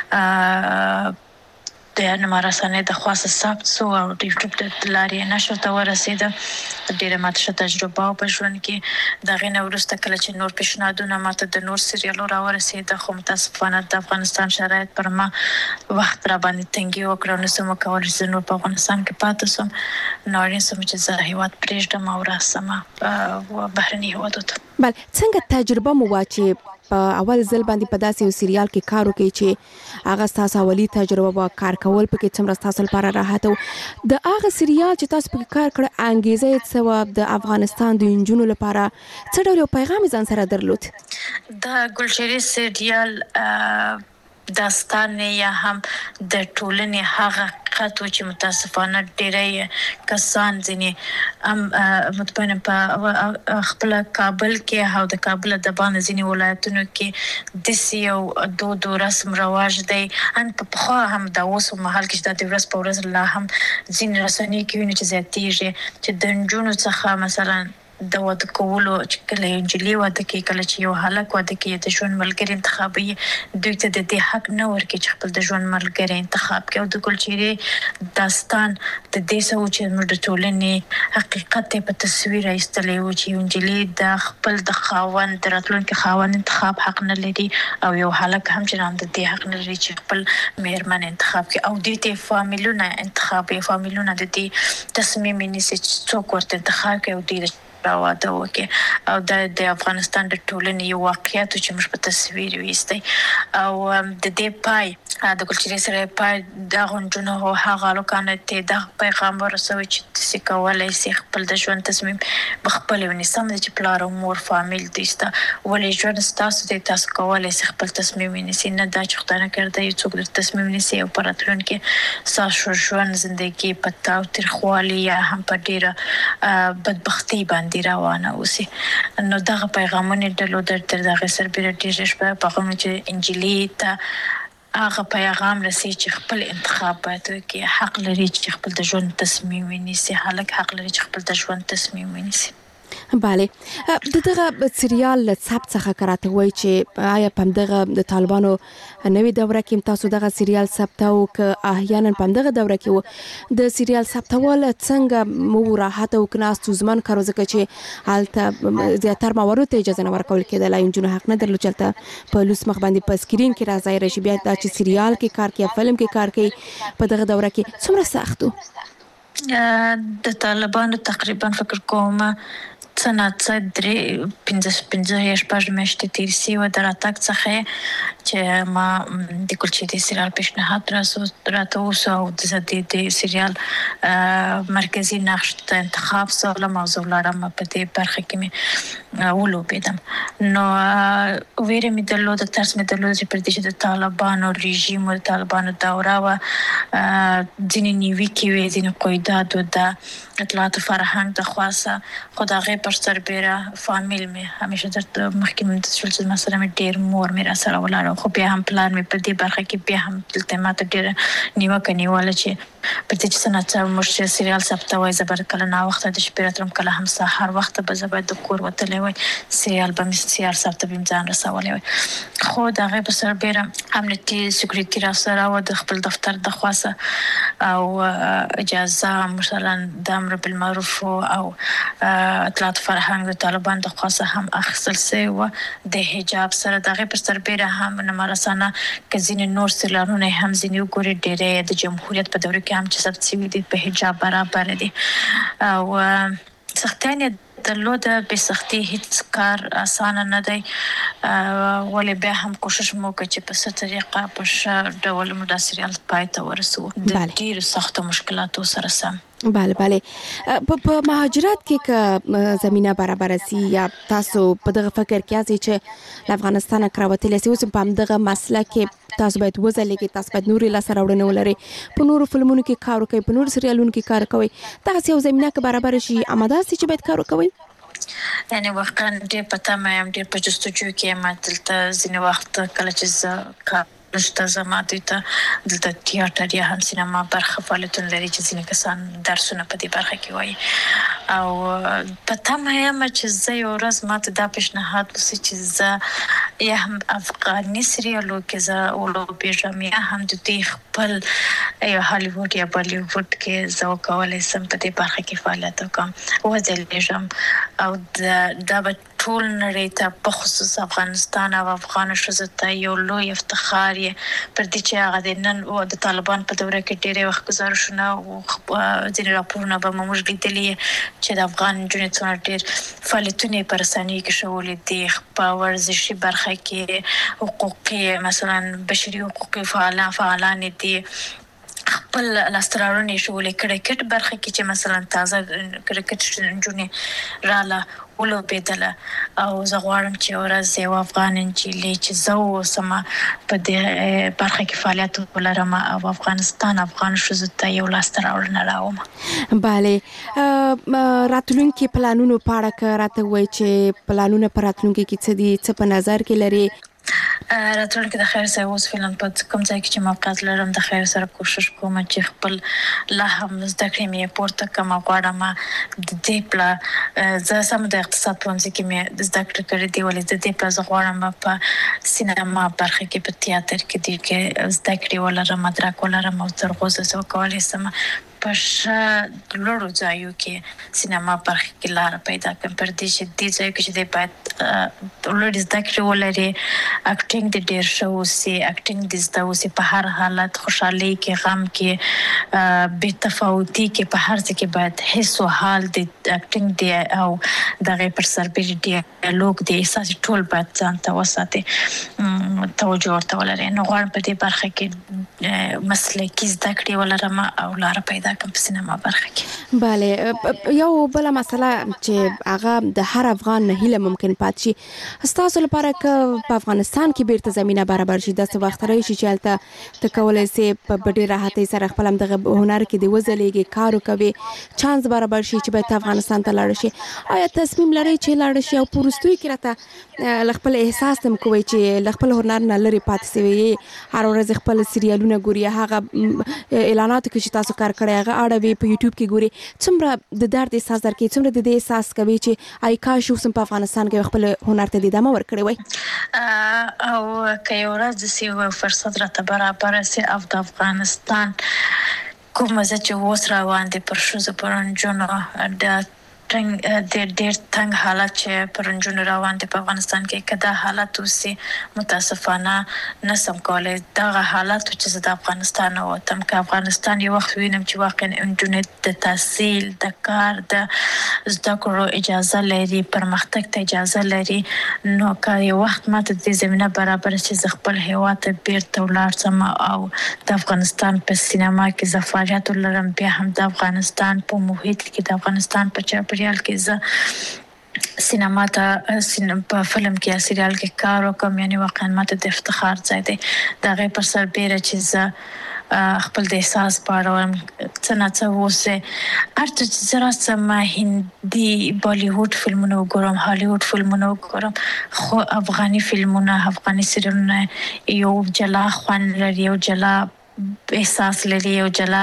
و. د نما رسنۍ د خواسه ثبت سو او د یوټیوب د لارې نشر ته ورسېده. ډېره ماته ښه تجربه وه په ژوند کې. د هغې نه وروسته کله چې نور پیشنهادونه ماته د نور سریالو راورسېده، خو متاسفانه د افغانستان شرایط پر ما وخت را باندې تنګي وکړه، نو څه مو کولی چې زه نور په افغانستان کې پاتې سوم. نو اړین شوم چې زه هېواد پرېږدم او راسم بهرني هېوادو ته. بله، څنګه تجربه مو وه چې په اول ځل باندې په داسې یو سریال کې کار وکړئ چې هغه ستاسو اولي تجربه وه، کار کول پکې څومره ستاسو لپاره راحت و؟ د هغه سریال چې تاسو پکې کار کړی انګیزه یې څه وه د افغانستان د نجونو لپاره؟ څه ډول یو پیغام یې ځان سره درلود؟ د ګلچهرې سریال داستان یا هم د ټولنې هغه حقیقت و چې متاسفانه ډېری کسان ځینې هم مطمئن په خپل کابل کې او د کابل د باندې ځینې ولایتونو کې د سیو دود او رسم رواج دی ان په خو هم د اوس مهال کې د ورځ په ورځ لا هم ځینې رسنۍ کې ویني چې زیاتېږي چې د نجونو څخه مثلا د واده کولو چې کله انجلي واده کې کله چې یو هلک واده کې د ژوند ملګری انتخابي دوی ته د دې حق نه ورکړي چې خپل د ژوند ملګری انتخاب کړي او د کلچري داستان د دې سو چې موږ د ټولنې حقیقت په تصویر ایستلې و چې انجلي د خپل د خاوند د راتلونکي خاوند انتخاب حق نه لري او یو هلک هم چې هم د دې حق نه لري چې خپل مېرمن انتخاب کړي او د دې فامیلونه انتخاب یې فامیلونه د دې تصمیم نیسي چې څوک ورته انتخاب کوي او د راوته وکي او د د افغانستان د ټولنې یو واقعیت چې موږ په تصویر وېستي او د دې پای د کلچري سره پای د غونډونو او هغه لوکانه ته د پیغام ورسوي چې تاسو کولای شئ خپل د ژوند تصمیم بخپل ونی سم چې پلار او مور فامیل دیسته ولې ژوند تاسو د تاسو کولای شئ خپل تصمیم ونیسئ نه دا چې خدای نه کړی یو څوک د تصمیم نیسي او پراتلونکي ساسو ژوند ژوندۍ په تاو تر خوالي یا هم په ډیره بدبختی باندې روانه اوسي نو دغه پیغامونه د لودر تر دغه سربېره ډېر شپه په کوم چې انجلي ته هغه پیغام رسي چې خپل انتخاب باید کې حق لري چې خپل د ژوند تصمیم ونیسي هلک حق لري چې خپل د ژوند تصمیم ونیسي بله د دغه سریال ثبت څخه کراته وای چې آیا په دغه د طالبانو نوې دوره کې تاسو دغه سریال ثبت او ک احیانا په دغه دوره کې د سریال ثبتول څنګه مو راحت او کناستو زمان کارو ځکه چې حالت زیاتره موارد ته اجازه نه ورکول کېدل انجونو حق نه درلود چلته په لوس مخ باندې په سکرین کې راځي راشي بیا د سریال کې کار کوي فلم کې کار کوي په دغه دوره کې څومره سختو د طالبانو تقریبا فکر کوم سنت درې پنځه پنځه یا شپږ میاشتې تیر شي و دراتک څخه چې ما د کلچري سریال پیشنهاد راسو راته اوسه او د دې سریال مرکزی نقش ته انتخاب سره موضوع لرم په دې برخه کې مې ولوبېدم نو ویره مې درلوده ترس مې درلوده چې پر دې د طالبانو رژیم او طالبانو دوره و ځینې نیوي کې وي ځینې قیدات او د اطلاعات فرهنګ د خاصه خدای پر سربېره فامیل مې همیشه درته مخکې مې د شول مثلا مې ډېر مور مې را سره ولاړه خو بیا هم پلان مې په دې برخه کې بیا هم دلته ماته ډېره نیوکه نیوله چې پر دې چې سنت موږ سریال ثبتوي زبر کله نا وخت د شپې راتلم کله هم سحر وخت به زبر د کور وتلې وای سریال به مې سریال ثبت بیم ځان رسولې وای خو دغه په سربېره امنیتي سکیورټي را سره و د خپل دفتر د خاصه او اجازه مثلا د امر بالمعروف او اطلاعات فرهنګ د طالبان د خاصه هم اخیستل سي و د حجاب سره دغه پر سربېره هم نمارسانه کزین نور سلانونه هم ځینې ګوري ډېرې د جمهوریت په دوره کې هم چې ثبت شوي دي په حجاب برابر دي او سختانه درلوده به سختي هیڅ کار اسانه نه دی ولې به هم کوشش مو وکړ چې په څه طریقه په ښه ډول مو د سریال پای ته ورسو د ډېرو سختو مشکلاتو سره سم بله بله په مهاجرت کې که زمینه برابر سي یا تاسو په دغه فکر کې یاست چې له افغانستان راوتلی سي اوس په همدغه مسله کې تاسو باید وځلېږئ تاسو باید نورې لاسته راوړنې ولرئ په نورو فلمونو کې کار وکړئ په نورو سریالونو کې کار کوئ دغسې یو زمینه که برابر شي اماده یاستئ چې باید کار وکوئ یعنی واقعا ډېر په تمه یم ډېر په جستجو کې یم دلته ځینې وخت کله چې زه کار نشته زما دوی ته دلته تیاتر یا هم سینما برخه فعالیتونه لري چې ځینې کسان درسونه په دې برخه کې وایي او په تمه یم چې زه یو ورځ ماته دا پیشنهاد وسي چې زه یا هم افغاني سریالو کې زه ولوبېږم یا هم د دوی خپل یا هالیووډ یا بالیووډ کې زه وکولی سم په دې برخه کې فعالیت وکړم وځلېږم او دا به ټول نړۍ ته په خصوص افغانستان او افغان ښځو ته یو لوی افتخار پر دې چې هغه د نن او د طالبان په دوره کې ډېرې وخت گزارشونه او ځینې راپورونه به موږ لیدلي چې د افغان نجونې څومره ډېر فعالیتونه په رسنیو کې شولي دي په ورزشي برخه کې حقوقي مثلا بشري حقوقي فعالان فعالان دي خپل لاسترارونه شولې کرکټ برخه کې چې مثلا تازه کرکټ نجونې رااله ولوبېدله او زه غواړم چې ورځ یو افغان نجلۍ چې زه اوسم په دې برخه کې فعالیت ولرم او افغانستان افغان ښځو ته یو لاسته راوړنه راوړم. بله، راتلونکي پلانونو په اړه که راته ووایي چې پلانونه په راتلونکي کې څه دي، څه په نظر کې لري؟ راتلونکي د خیر سره اوس فعلا په کوم ځای کې چې موقعیت لرم د خیر سره کوشش کوم چې خپل لا هم زده کړې مې پورته کړم. غواړم د دې پلا زه سم د اقتصاد پوهنځي کې مې زده کړې کړې دي، ولې د دې پلا زه غواړم په سینما برخه کې په تیاتر کې دي کې زده کړې ولرم، مدرک ولرم او تر اوسه زه کولی شم په ښه لوړو ځایو کې سینما برخه کې لاره پیدا کړم. پر دې چې دې ځای کې چې دی باید لوړې زده کړې ولري، اکټینګ دې ډېر ښه اوسي، اکټینګ دې زده اوسي په هر حالت، خوشحالۍ کې، غم کې، بې تفاوتي کې، په هر څه کې باید حس او حال دې اکټینګ دې او دغې پر سربېره ډیالوګ دې احساس ټول باید ځان ته وساتي، توجه ورته ولري. نو غواړم په دې برخه کې مسلکي زده کړې ولرم او لاره پیدا کړم په سینما برخه کې. بله، یو بله مسله چې هغه د هر افغان نه هیله ممکن پاتې شي، ستاسو لپاره که په افغانستان کې بیرته زمینه برابر شي، داسې وخت راشي چې هلته ته کولی سې په ډېرې راحتۍ سره خپل همدغه هنر کې دې وځلېږې، کار وکوې، چانس برابر شي چې باید ته افغانستان ته لاړ شي، آیا تصمیم لرئ چې لاړ شي؟ او په وروستیو کې راته له خپل احساس هم کوئ چې له خپل هنر نه لرې پاتې سوې، هر ورځ خپل سریالونه ګوري، هغه اعلاناتو کې چې تاسو کار کړی هغه اړوي، په یوټیوب کې ګوري، څومره د درد احساس درکوي، څومره د دې احساس کوي چې ای کاش اوس هم په افغانستان کې خپل هنر ته ادامه ورکړې وای؟ او که یو ورځ داسې فرصت راته برابر سي او د افغانستان کوم ځای چې اوس روان دي پر ښځو پر نجونو د ډېر ډېر تنګ حالت چې پر نجونو روان دي په افغانستان کې، که دا حالت اوسي متاسفانه نسم کولی دغه حالت چې زه د افغانستان نه وتم. که افغانستان یو وخت وینم چې واقعا نجونې د تحصیل، د کار، د زده کړو اجازه لري، پرمختګ ته اجازه لري، نو که یو وخت ماته د دې زمینه برابر چې زه خپل هیواد ته بیرته ولاړ شم او د افغانستان په سینما کې زه فعالیت ولرم، بیا هم د افغانستان په محیط کې، د افغانستان په چاپېریال کې زه سینما ته په فلم کې یا سریال کې کار وکړم، یعنی واقعا ماته د افتخار ځای دی. د هغې پر سربېره چې زه خپل د احساس په اړه وایم، څه نه څه اوسې هر څه چې زه راسم هندي بالیووډ فلمونه وګورم، هالیووډ فلمونه وګورم، خو افغاني فلمونه، افغاني سریالونه یو جلا خوند لري، یو جلا احساس لري، یو جلا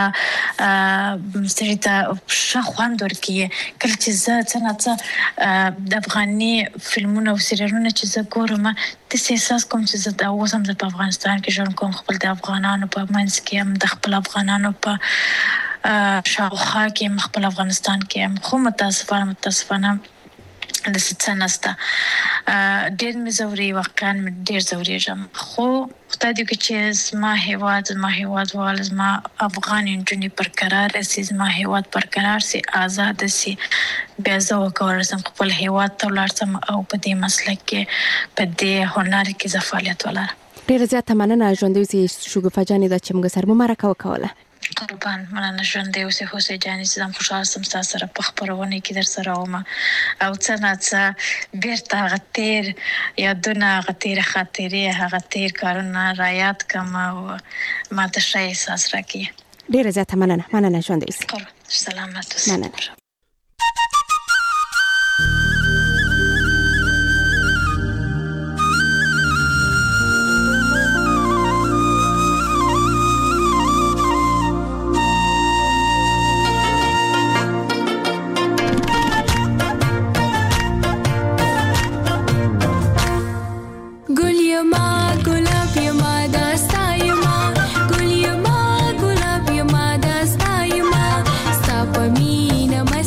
سړي ته ښه خوند ورکوي. کله چې زه څه نه څه د افغاني فلمونه او سریالونه چې زه ګورم، داسې احساس کوم چې زه د اوس هم زه په افغانستان کې ژوند کوم، خپل د افغانانو په منځ کې یم، د خپل افغانانو په شاوخوا کې یم، خپل افغانستان کې یم. خو متاسفانه متاسفانه داسې څه نشته. ډېر مې ځوري، واقعا مې ډېر ځورېږم، خو خدای دې وکړي چې زما هیواد زما هیوادوال زما افغان نجونې برقراره سي، زما هیواد برقرار سي، آزاد سي، بیا زه وکولی شم خپل هیواد ته ولاړ شم او په دې مسلک کې په دې هنر کې زه فعالیت ولرم. ډېره زیاته مننه ژوندۍ اوسې شګوفه جانې دا چې موږ سره مو مرکه وکوله. قربان، مننه ژوندۍ اوسې هوسۍ جانې چې زه خوشحاله شم ستا سره په خپرونه کې در سره وم او څه نه څه بیرته هغه تېر یادونه، هغه تېرې خاطرې، هغه تېر کارونه رایاد کړم او ماته ښه احساس راکوي. ډېره زیاته مننه مننه ژوندۍ اوسې. سلامت اوسې. مننه. Mine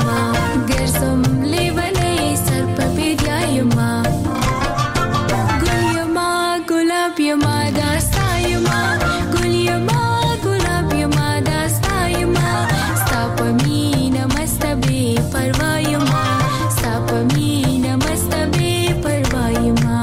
یما ګرځم لیونی سر په بیدیا یما ګل یما ګلاب یما داستا یما ګل یما ګلاب یما داستا یما ستا په مینه مست بې پروا یما ستا په مینه مست بې پروا یما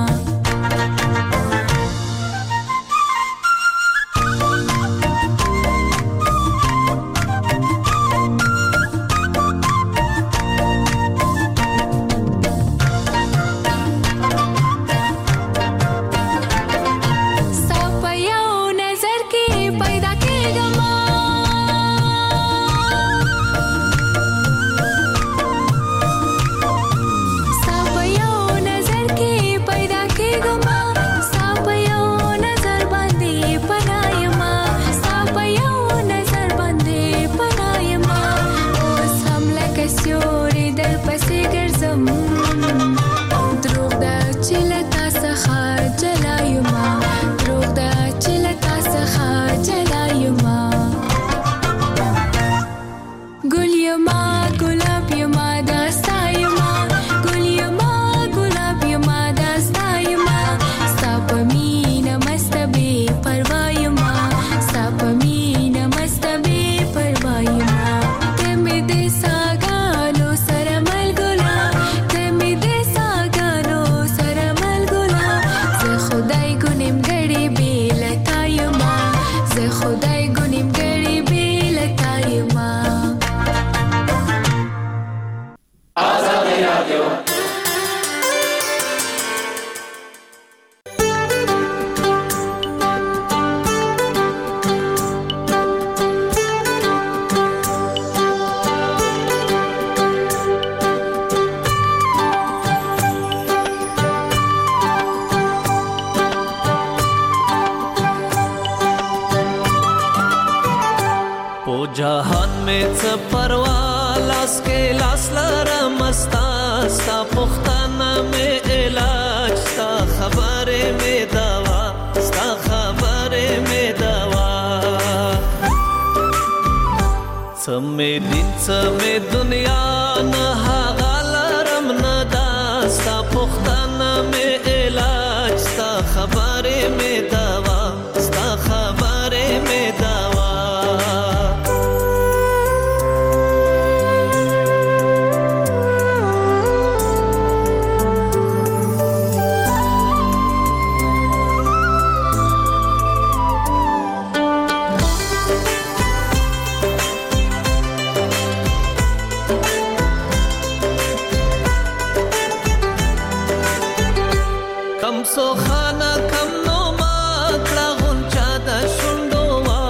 जहान में च परवा लास के लास लरा मस्ता सा पुख्ताना में इलाज सा खबरे में दवा सा खबरे में दवा समय दिन समय दुनिया न हालरम न दास्ता पुख्ताना में इलाज सा खबरे में दवा सा खबरे में दवा सो खाना कम नो मात्रा गुंचा द शुंडोवा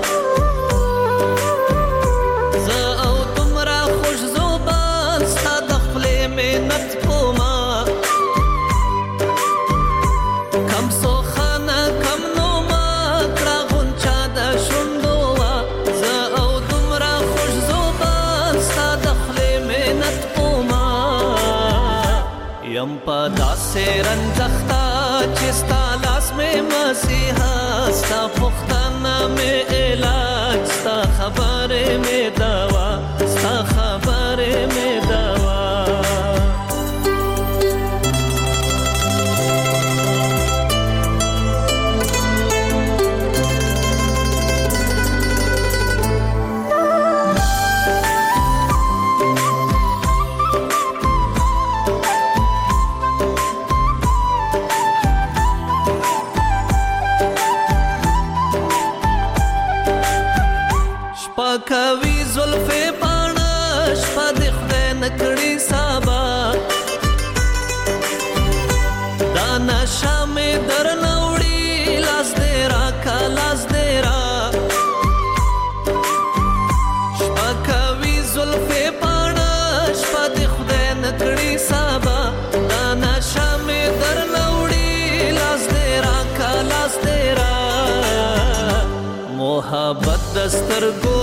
ज़ औ तुमरा खुश ज़ुबान सा दखले में नत कोमा कम सो खाना कम नो मात्रा गुंचा द शुंडोवा ज़ औ तुमरा खुश ज़ुबान सा दखले में नत कोमा यम पदा से रंजख्ता चिस्ता लास में मसीहा सा पुख्ताना में इलाज सा खबरे में दवा सा खबरे में दवा कवि जुल्फे पानश पदिख दे नकड़ी साबा दाना शामे दर नौड़ी लास देरा का लास देरा कवि जुल्फे पानश पदिख दे नकड़ी साबा दाना शामे दर नौड़ी लास देरा का लास देरा मोहब्बत दस्तर गो